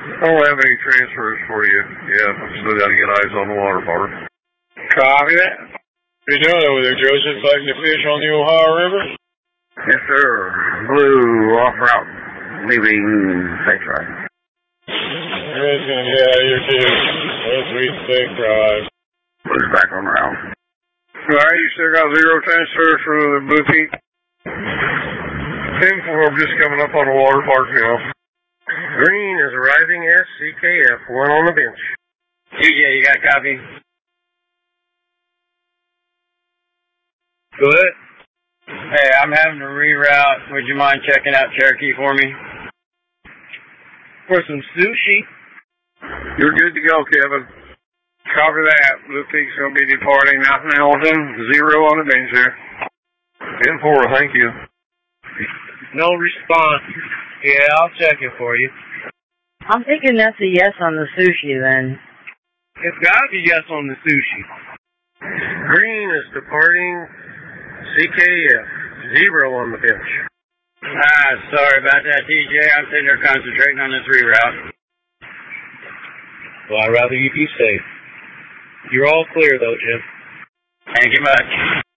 I don't have any transfers for you. Yeah, still got to get eyes on the water park. Copy that. What are you doing over there, Joseph? Fighting the fish on the Ohio River? Yes, sir. Blue off route, leaving Safe Drive. Everybody's going to get out of here, too. Let's read Safe Drive. Blue's back on route. All right, you still got 0 transfers for the Blue Peak? 10-4 just coming up on the water park now. Green is arriving as CKF, 1 on the bench. TJ, you got a copy? Go ahead. Hey, I'm having to reroute. Would you mind checking out Cherokee for me? For some sushi? You're good to go, Kevin. Copy that. Blue Peak's going to be departing out in Hamilton. 0 on the bench there. 10-4, thank you. No response. Yeah, I'll check it for you. I'm thinking that's a yes on the sushi then. It's got to be yes on the sushi. Green is departing CKF, 0 on the bench. Sorry about that, TJ. I'm sitting here concentrating on this reroute. Well, I'd rather you be safe. You're all clear, though, Jim. Thank you much.